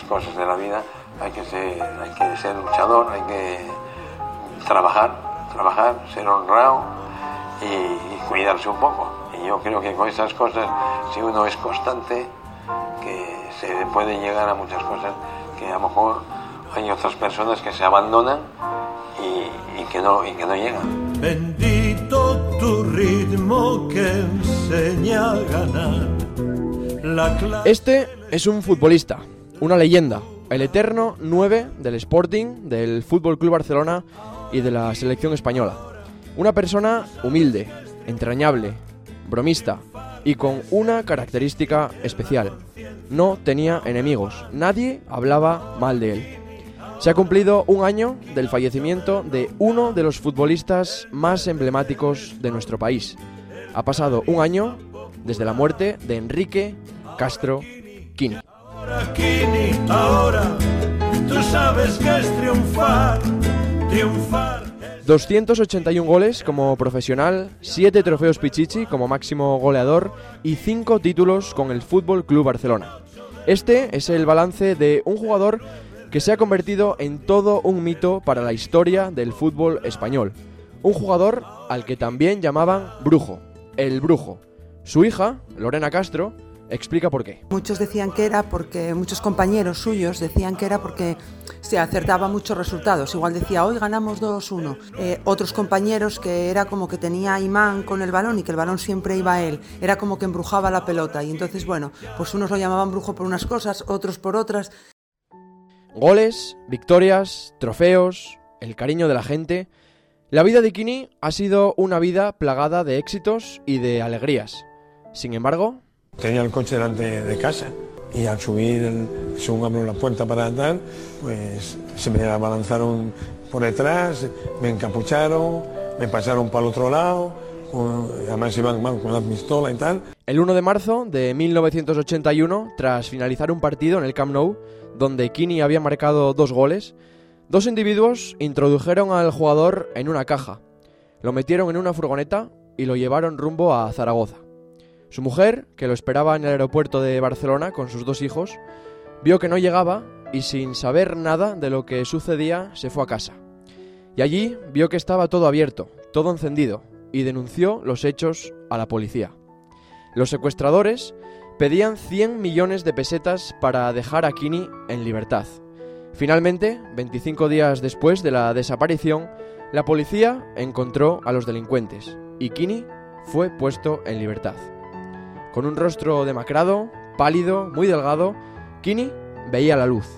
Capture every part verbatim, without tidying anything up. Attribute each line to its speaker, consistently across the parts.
Speaker 1: cosas de la vida hay que ser, hay que ser luchador, hay que trabajar, trabajar, ser honrado y, y cuidarse un poco. Y yo creo que con esas cosas, si uno es constante, que se puede llegar a muchas cosas que a lo mejor hay otras personas que se abandonan y, y, que, no, y que no llegan.
Speaker 2: Bendito tu ritmo que enseña a ganar. La
Speaker 3: Este es un futbolista, una leyenda, el eterno nueve del Sporting, del Fútbol Club Barcelona y de la selección española. Una persona humilde, entrañable, bromista y con una característica especial. No tenía enemigos, nadie hablaba mal de él. Se ha cumplido un año del fallecimiento de uno de los futbolistas más emblemáticos de nuestro país. Ha pasado un año desde la muerte de Enrique Castro Quini.
Speaker 2: Ahora, Quini, ahora, tú sabes que es triunfar, triunfar.
Speaker 3: doscientos ochenta y uno goles como profesional, siete trofeos Pichichi como máximo goleador y cinco títulos con el Fútbol Club Barcelona. Este es el balance de un jugador que se ha convertido en todo un mito para la historia del fútbol español. Un jugador al que también llamaban Brujo, el Brujo. Su hija, Lorena Castro, explica por qué.
Speaker 4: Muchos decían que era porque, muchos compañeros suyos decían que era porque se acertaba muchos resultados. Igual decía, hoy ganamos dos uno. Eh, otros compañeros que era como que tenía imán con el balón y que el balón siempre iba a él. Era como que embrujaba la pelota. Y entonces, bueno, pues unos lo llamaban brujo por unas cosas, otros por otras.
Speaker 3: Goles, victorias, trofeos, el cariño de la gente. La vida de Quini ha sido una vida plagada de éxitos y de alegrías. Sin embargo,
Speaker 5: tenía el coche delante de casa y al subir, el, según abro la puerta para tal, pues se me abalanzaron por detrás, me encapucharon, me pasaron para el otro lado, además iban con una pistola y tal.
Speaker 3: El uno de marzo de mil novecientos ochenta y uno, tras finalizar un partido en el Camp Nou, donde Quini había marcado dos goles, dos individuos introdujeron al jugador en una caja, lo metieron en una furgoneta y lo llevaron rumbo a Zaragoza. Su mujer, que lo esperaba en el aeropuerto de Barcelona con sus dos hijos, vio que no llegaba y sin saber nada de lo que sucedía se fue a casa. Y allí vio que estaba todo abierto, todo encendido, y denunció los hechos a la policía. Los secuestradores pedían cien millones de pesetas para dejar a Quini en libertad. Finalmente, veinticinco días después de la desaparición, la policía encontró a los delincuentes y Quini fue puesto en libertad. Con un rostro demacrado, pálido, muy delgado, Quini veía la luz.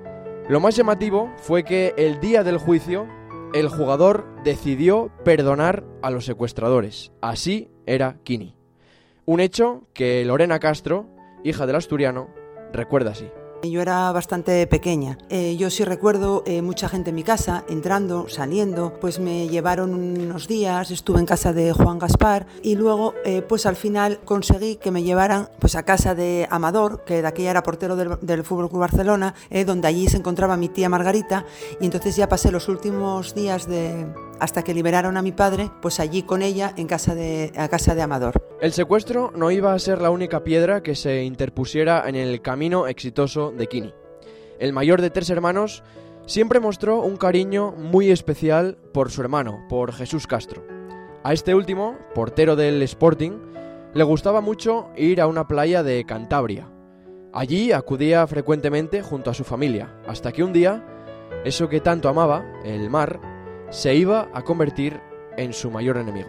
Speaker 3: Lo más llamativo fue que el día del juicio, el jugador decidió perdonar a los secuestradores. Así era Quini. Un hecho que Lorena Castro, hija del asturiano, recuerda así.
Speaker 4: Yo era bastante pequeña. Eh, yo sí recuerdo eh, mucha gente en mi casa, entrando, saliendo. Pues me llevaron unos días, estuve en casa de Juan Gaspar y luego eh, pues al final conseguí que me llevaran pues a casa de Amador, que de aquella era portero del, del F C Barcelona, eh, donde allí se encontraba mi tía Margarita, y entonces ya pasé los últimos días de... hasta que liberaron a mi padre, pues allí con ella en casa de, a casa de Amador.
Speaker 3: El secuestro no iba a ser la única piedra que se interpusiera en el camino exitoso de Quini. El mayor de tres hermanos siempre mostró un cariño muy especial por su hermano, por Jesús Castro. A este último, portero del Sporting, le gustaba mucho ir a una playa de Cantabria. Allí acudía frecuentemente junto a su familia, hasta que un día, eso que tanto amaba, el mar, se iba a convertir en su mayor enemigo.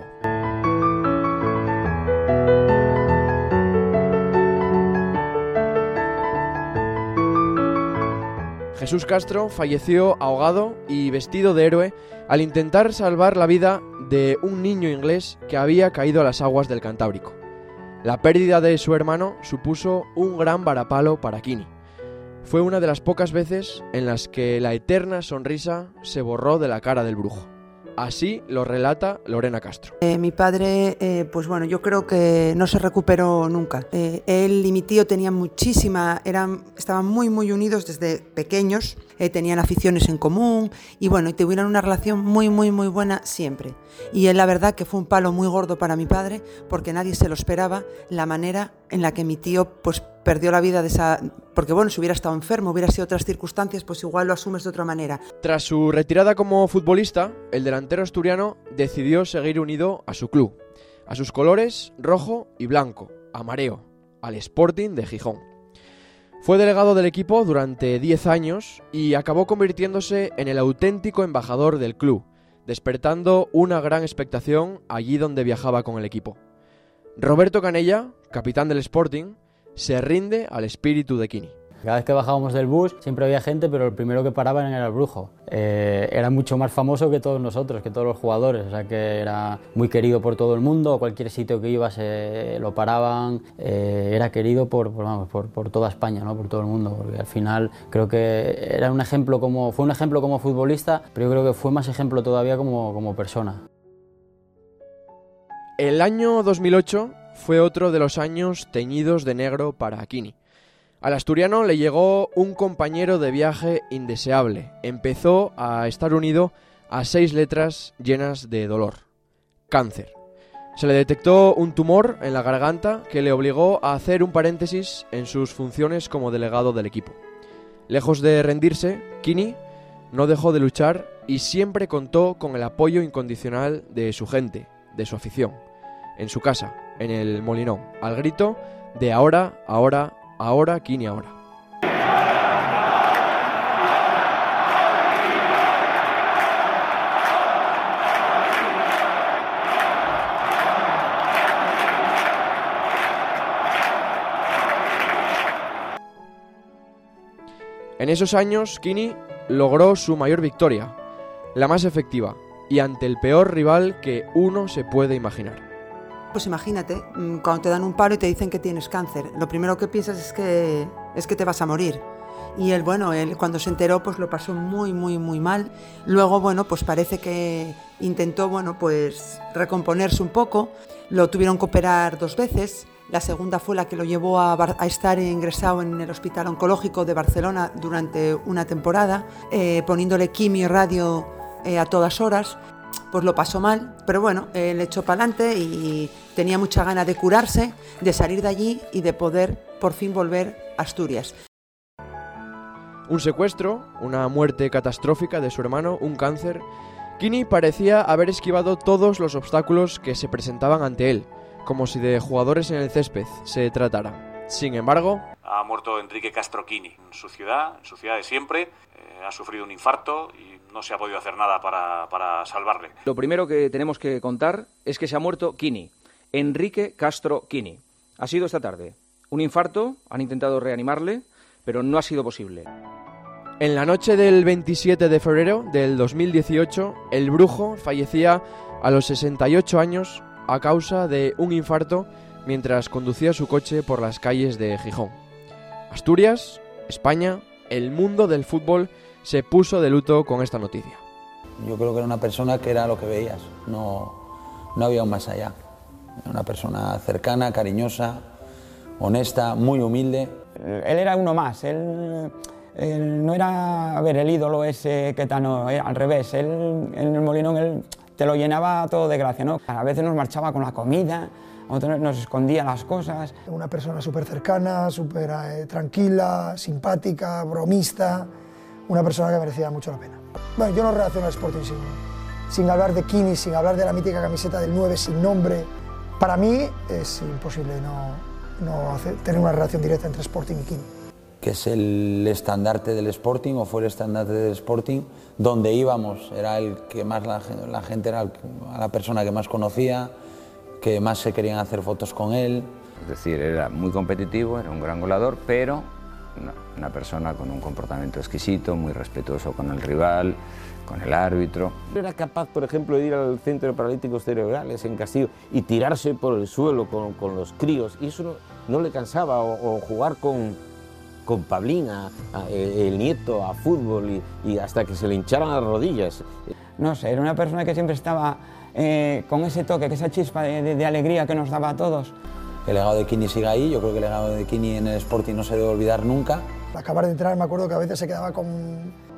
Speaker 3: Jesús Castro falleció ahogado y vestido de héroe al intentar salvar la vida de un niño inglés que había caído a las aguas del Cantábrico. La pérdida de su hermano supuso un gran varapalo para Quini. Fue una de las pocas veces en las que la eterna sonrisa se borró de la cara del brujo. Así lo relata Lorena Castro.
Speaker 4: Eh, mi padre, eh, pues bueno, yo creo que no se recuperó nunca. Eh, él y mi tío tenían muchísima, eran, estaban muy muy unidos desde pequeños eh, tenían aficiones en común y bueno, y tuvieron una relación muy, muy, muy buena siempre. Y él, la verdad que fue un palo muy gordo para mi padre porque nadie se lo esperaba, la manera en la que mi tío pues perdió la vida de esa... Porque bueno, si hubiera estado enfermo, hubiera sido otras circunstancias, pues igual lo asumes de otra manera.
Speaker 3: Tras su retirada como futbolista, el delantero asturiano decidió seguir unido a su club, a sus colores rojo y blanco, a mareo, al Sporting de Gijón. Fue delegado del equipo durante diez años y acabó convirtiéndose en el auténtico embajador del club, despertando una gran expectación allí donde viajaba con el equipo. Roberto Canella, capitán del Sporting, se rinde al espíritu de Quini.
Speaker 6: Cada vez que bajábamos del bus siempre había gente, pero el primero que paraban era el Brujo. Eh, era mucho más famoso que todos nosotros, que todos los jugadores, o sea que era muy querido por todo el mundo, a cualquier sitio que iba se lo paraban, eh, era querido por, por, vamos, por, por toda España, ¿no? Por todo el mundo, porque al final creo que era un ejemplo como, fue un ejemplo como futbolista, pero yo creo que fue más ejemplo todavía como, como persona.
Speaker 3: El año dos mil ocho fue otro de los años teñidos de negro para Quini. Al asturiano le llegó un compañero de viaje indeseable. Empezó a estar unido a seis letras llenas de dolor. Cáncer. Se le detectó un tumor en la garganta que le obligó a hacer un paréntesis en sus funciones como delegado del equipo. Lejos de rendirse, Quini no dejó de luchar y siempre contó con el apoyo incondicional de su gente, de su afición, en su casa, en el Molinón, al grito de ahora, ahora, ahora, Quini, ahora. En esos años, Quini logró su mayor victoria, la más efectiva, y ante el peor rival que uno se puede imaginar.
Speaker 4: Pues imagínate, cuando te dan un palo y te dicen que tienes cáncer, lo primero que piensas es que, es que te vas a morir. Y él, bueno, él cuando se enteró pues lo pasó muy, muy, muy mal. Luego, bueno, pues parece que intentó, bueno, pues recomponerse un poco. Lo tuvieron que operar dos veces. La segunda fue la que lo llevó a, a estar ingresado en el Hospital Oncológico de Barcelona durante una temporada, eh, poniéndole quimio y radio eh, a todas horas. Pues lo pasó mal, pero bueno, él echó para adelante y tenía mucha gana de curarse, de salir de allí y de poder por fin volver a Asturias.
Speaker 3: Un secuestro, una muerte catastrófica de su hermano, un cáncer. Quini parecía haber esquivado todos los obstáculos que se presentaban ante él, como si de jugadores en el césped se tratara. Sin embargo,
Speaker 7: ha muerto Enrique Castro Quini en su ciudad, en su ciudad de siempre. Eh, ha sufrido un infarto y no se ha podido hacer nada para, para salvarle.
Speaker 8: Lo primero que tenemos que contar es que se ha muerto Quini, Enrique Castro Quini. Ha sido esta tarde. Un infarto, han intentado reanimarle, pero no ha sido posible.
Speaker 3: En la noche del veintisiete de febrero del dos mil dieciocho, el Brujo fallecía a los sesenta y ocho años a causa de un infarto mientras conducía su coche por las calles de Gijón. Asturias, España, el mundo del fútbol se puso de luto con esta noticia.
Speaker 9: Yo creo que era una persona que era lo que veías, no, no había un más allá. Era una persona cercana, cariñosa, honesta, muy humilde.
Speaker 10: Él era uno más, él, él no era, a ver, el ídolo ese que tal, no, al revés, él en el Molinón él te lo llenaba todo de gracia, ¿no? A veces nos marchaba con la comida, a otros nos escondía las cosas.
Speaker 11: Una persona súper cercana, súper eh, tranquila, simpática, bromista, una persona que merecía mucho la pena. Bueno, yo no relaciono al Sporting sin, sin hablar de Quini, sin hablar de la mítica camiseta del nueve sin nombre. Para mí es imposible no, no hacer, tener una relación directa entre Sporting y Quini.
Speaker 9: Que es el estandarte del Sporting, o fue el estandarte del Sporting, donde íbamos, era el que más la, la gente era el, la persona que más conocía, que más se querían hacer fotos con él.
Speaker 12: Es decir, era muy competitivo, era un gran goleador, pero una, una persona con un comportamiento exquisito, muy respetuoso con el rival, con el árbitro.
Speaker 13: Era capaz, por ejemplo, de ir al Centro de Paralíticos Cerebrales en Castillo y tirarse por el suelo con, con los críos, y eso no, no le cansaba, o, o jugar con, con Pablín, a, a, el nieto, a fútbol, y, y hasta que se le hincharan las rodillas.
Speaker 10: No sé, era una persona que siempre estaba eh, con ese toque, esa chispa de, de, de alegría que nos daba a todos.
Speaker 9: El legado de Quini sigue ahí, yo creo que el legado de Quini en el Sporting no se debe olvidar nunca.
Speaker 11: Al acabar de entrar me acuerdo que a veces se quedaba con,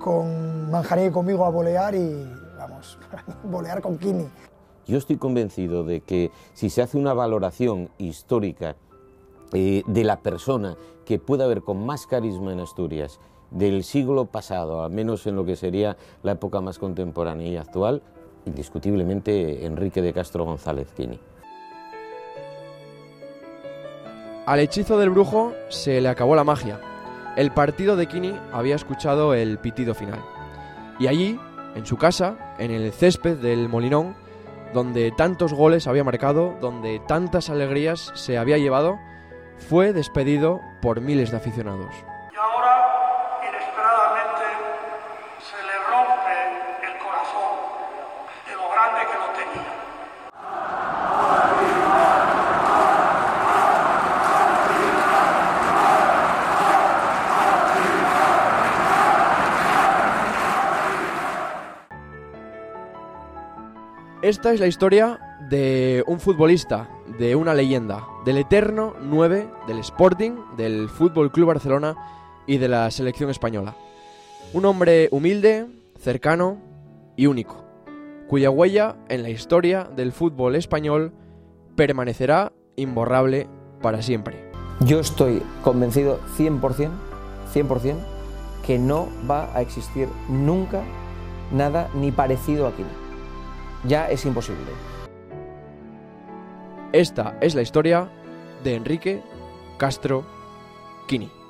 Speaker 11: con Manjaré y conmigo a volear y, vamos, volear con Quini.
Speaker 13: Yo estoy convencido de que si se hace una valoración histórica eh, de la persona que puede haber con más carisma en Asturias del siglo pasado, al menos en lo que sería la época más contemporánea y actual, indiscutiblemente Enrique de Castro González Quini.
Speaker 3: Al hechizo del brujo se le acabó la magia. El partido de Quini había escuchado el pitido final. Y allí, en su casa, en el césped del Molinón, donde tantos goles había marcado, donde tantas alegrías se había llevado, fue despedido por miles de aficionados.
Speaker 14: Y ahora, inesperadamente, se le rompe el corazón de lo grande que lo tenía.
Speaker 3: Esta es la historia de un futbolista, de una leyenda, del eterno nueve del Sporting, del Fútbol Club Barcelona y de la selección española. Un hombre humilde, cercano y único, cuya huella en la historia del fútbol español permanecerá imborrable para siempre.
Speaker 8: Yo estoy convencido cien por ciento, cien por ciento que no va a existir nunca nada ni parecido a Quini. Ya es imposible.
Speaker 3: Esta es la historia de Enrique Castro Quini.